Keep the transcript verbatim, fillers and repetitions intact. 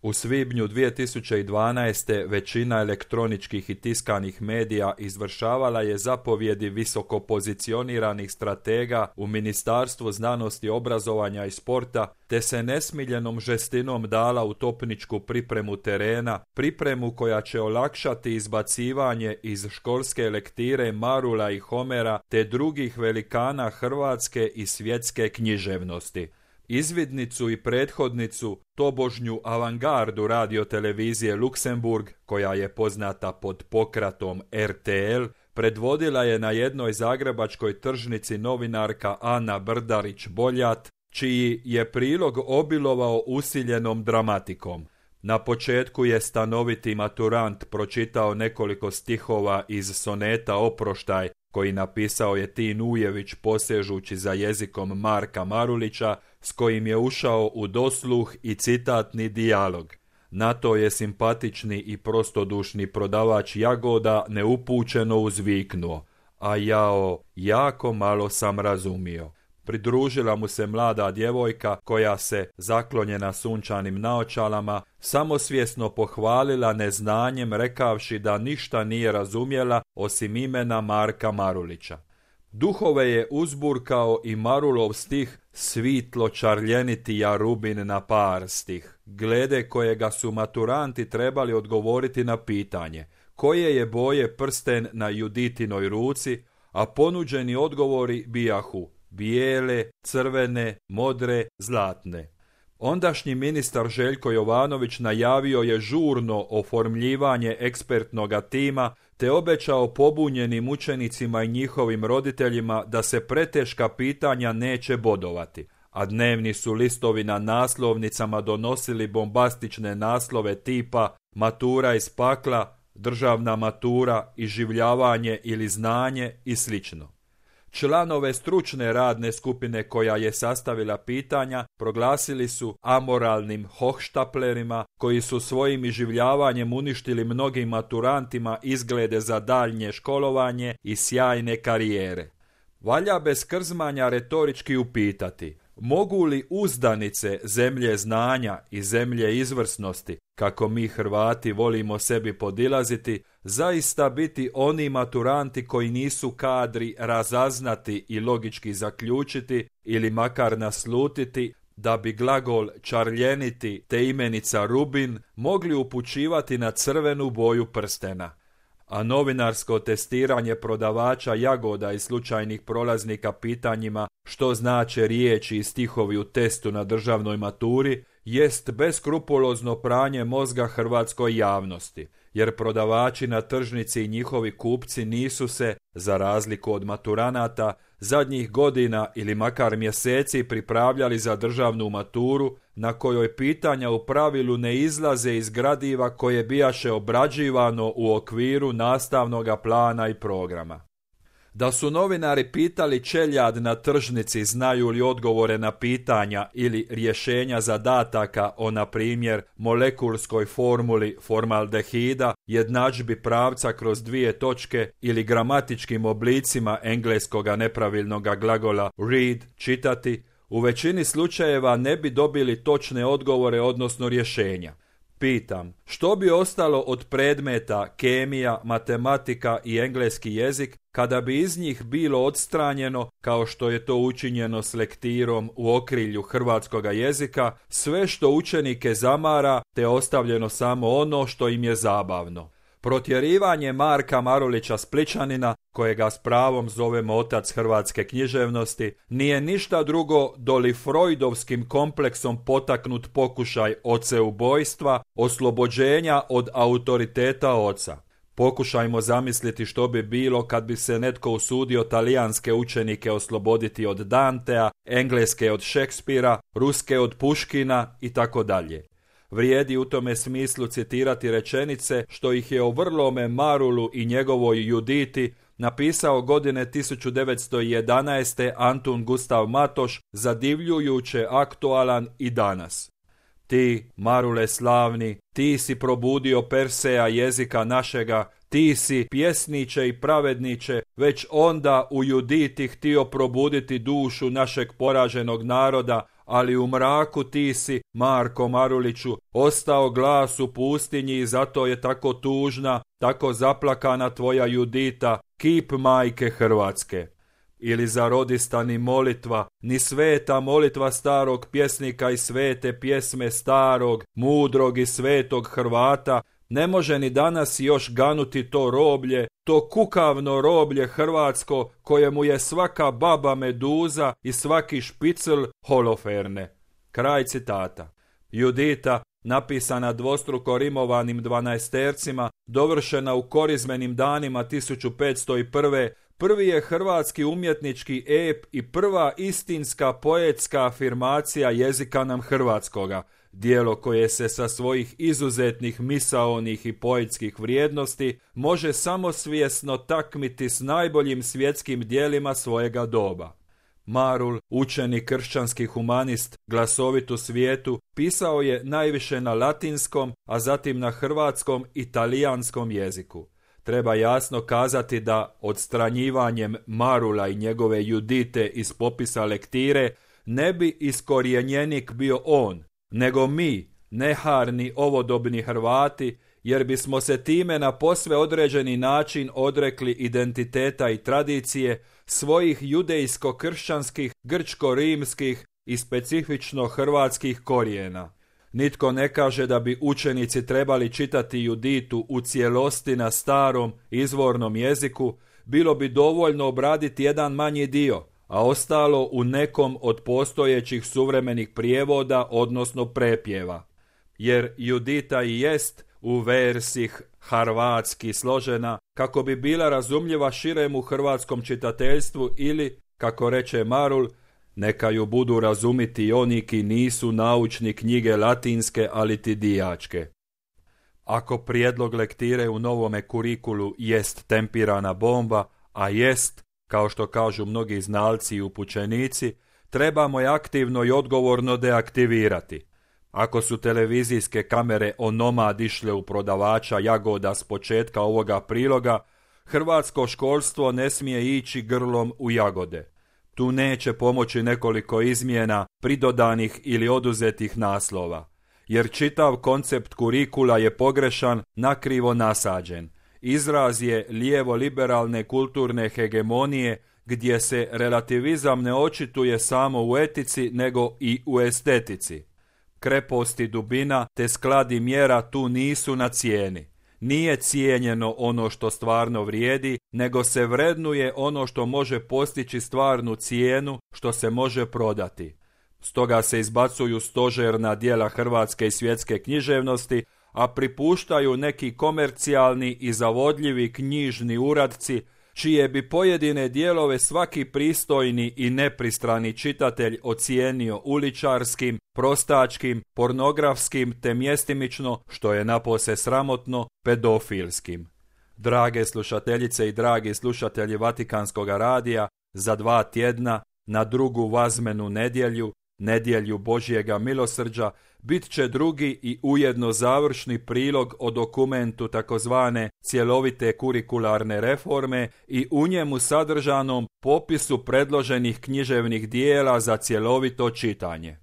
U svibnju dvije tisuće dvanaeste. većina elektroničkih i tiskanih medija izvršavala je zapovjedi visoko pozicioniranih stratega u Ministarstvu znanosti, obrazovanja i sporta, te se nesmiljenom žestinom dala u topničku pripremu terena, pripremu koja će olakšati izbacivanje iz školske lektire Marula i Homera te drugih velikana hrvatske i svjetske književnosti. Izvidnicu i prethodnicu, tobožnju avangardu radiotelevizije Luksemburg, koja je poznata pod pokratom R T L, predvodila je na jednoj zagrebačkoj tržnici novinarka Ana Brdarić-Boljat, čiji je prilog obilovao usiljenom dramatikom. Na početku je stanoviti maturant pročitao nekoliko stihova iz soneta Oproštaj, koji napisao je Tin Ujević posežući za jezikom Marka Marulića, s kojim je ušao u dosluh i citatni dijalog. Na to je simpatični i prostodušni prodavač jagoda neupućeno uzviknuo: a jao, jako malo sam razumio. Pridružila mu se mlada djevojka koja se, zaklonjena sunčanim naočalama, samosvjesno pohvalila neznanjem rekavši da ništa nije razumjela osim imena Marka Marulića. Duhove je uzburkao i Marulov stih Svitlo čarljeniti ja rubin na par stih, glede kojega su maturanti trebali odgovoriti na pitanje koje je boje prsten na Juditinoj ruci, a ponuđeni odgovori bijahu bijele, crvene, modre, zlatne. Ondašnji ministar Željko Jovanović najavio je žurno oformljivanje ekspertnoga tima te obećao pobunjenim učenicima i njihovim roditeljima da se preteška pitanja neće bodovati, a dnevni su listovi na naslovnicama donosili bombastične naslove tipa matura iz pakla, državna matura, iživljavanje ili znanje i slično. Članove stručne radne skupine koja je sastavila pitanja proglasili su amoralnim hohštaplerima koji su svojim iživljavanjem uništili mnogim maturantima izglede za daljnje školovanje i sjajne karijere. Valja bez krzmanja retorički upitati: mogu li uzdanice zemlje znanja i zemlje izvrsnosti, kako mi Hrvati volimo sebi podilaziti, zaista biti oni maturanti koji nisu kadri razaznati i logički zaključiti ili makar naslutiti da bi glagol čarljeniti te imenica rubin mogli upućivati na crvenu boju prstena? A novinarsko testiranje prodavača jagoda i slučajnih prolaznika pitanjima što znače riječi i stihovi u testu na državnoj maturi jest beskrupulozno pranje mozga hrvatskoj javnosti, jer prodavači na tržnici i njihovi kupci nisu se, za razliku od maturanata, zadnjih godina ili makar mjeseci pripravljali za državnu maturu, na kojoj pitanja u pravilu ne izlaze iz gradiva koje bijaše obrađivano u okviru nastavnoga plana i programa. Da su novinari pitali čeljad na tržnici znaju li odgovore na pitanja ili rješenja zadataka o, na primjer, molekulskoj formuli formaldehida, jednadžbi pravca kroz dvije točke ili gramatičkim oblicima engleskoga nepravilnoga glagola read, čitati, u većini slučajeva ne bi dobili točne odgovore odnosno rješenja. Pitam, što bi ostalo od predmeta kemija, matematika i engleski jezik kada bi iz njih bilo odstranjeno, kao što je to učinjeno s lektirom u okrilju hrvatskoga jezika, sve što učenike zamara te ostavljeno samo ono što im je zabavno? Protjerivanje Marka Marulića Splićanina, kojega s pravom zovemo otac hrvatske književnosti, nije ništa drugo doli Freudovskim kompleksom potaknut pokušaj oceubojstva, oslobođenja od autoriteta oca. Pokušajmo zamisliti što bi bilo kad bi se netko usudio talijanske učenike osloboditi od Dantea, engleske od Šekspira, ruske od Puškina i tako dalje. Vrijedi u tome smislu citirati rečenice što ih je o vrlome Marulu i njegovoj Juditi napisao godine tisuću devetsto jedanaeste. Antun Gustav Matoš, zadivljujuće aktualan i danas. Ti, Marule slavni, ti si probudio Perseja jezika našega, ti si, pjesniče i pravedniče, već onda u Juditi htio probuditi dušu našeg poraženog naroda, ali u mraku ti si, Marko Maruliću, ostao glas u pustinji i zato je tako tužna, tako zaplakana tvoja Judita, kip majke Hrvatske. Ili za rodista ni molitva, ni sveta molitva starog pjesnika i svete pjesme starog, mudrog i svetog Hrvata, ne može ni danas još ganuti to roblje, to kukavno roblje hrvatsko kojemu je svaka baba meduza i svaki špicl holoferne. Kraj citata. Judita, napisana dvostruko rimovanim dvanaestercima, dovršena u korizmenim danima tisuću petsto prve. Prvi je hrvatski umjetnički ep i prva istinska poetska afirmacija jezika nam hrvatskoga, djelo koje se sa svojih izuzetnih misaonih i poetskih vrijednosti može samosvjesno takmiti s najboljim svjetskim djelima svojega doba. Marul, učeni kršćanski humanist, glasovit u svijetu, pisao je najviše na latinskom, a zatim na hrvatskom i talijanskom jeziku. Treba jasno kazati da odstranjivanjem Marula i njegove Judite iz popisa lektire ne bi iskorjenjenik bio on, nego mi, neharni ovodobni Hrvati, jer bismo se time na posve određeni način odrekli identiteta i tradicije svojih judejsko-kršćanskih, grčko-rimskih i specifično hrvatskih korijena. Nitko ne kaže da bi učenici trebali čitati Juditu u cijelosti na starom, izvornom jeziku, bilo bi dovoljno obraditi jedan manji dio, a ostalo u nekom od postojećih suvremenih prijevoda, odnosno prepjeva. Jer Judita i jest u versih harvatski složena kako bi bila razumljiva širemu hrvatskom čitateljstvu ili, kako reče Marul, neka ju budu razumiti i oni ki nisu naučni knjige latinske, ali ti dijačke. Ako prijedlog lektire u novome kurikulu jest tempirana bomba, a jest, kao što kažu mnogi znalci i upućenici, trebamo je aktivno i odgovorno deaktivirati. Ako su televizijske kamere onomad išle u prodavača jagoda s početka ovoga priloga, hrvatsko školstvo ne smije ići grlom u jagode. Tu neće pomoći nekoliko izmjena, pridodanih ili oduzetih naslova, jer čitav koncept kurikula je pogrešan, nakrivo nasađen. Izraz je lijevo-liberalne kulturne hegemonije, gdje se relativizam ne očituje samo u etici, nego i u estetici. Krepost i dubina te sklad i mjera tu nisu na cijeni. Nije cijenjeno ono što stvarno vrijedi, nego se vrednuje ono što može postići stvarnu cijenu, što se može prodati. Stoga se izbacuju stožerna djela hrvatske i svjetske književnosti, a pripuštaju neki komercijalni i zavodljivi knjižni uradci, čije bi pojedine dijelove svaki pristojni i nepristrani čitatelj ocijenio uličarskim, prostačkim, pornografskim te mjestimično, što je napose sramotno, pedofilskim. Drage slušateljice i dragi slušatelji Vatikanskog radija, za dva tjedna, na drugu vazmenu nedjelju, nedjelju Božjega milosrđa, bit će drugi i ujedno završni prilog o dokumentu takozvane cjelovite kurikularne reforme i u njemu sadržanom popisu predloženih književnih dijela za cjelovito čitanje.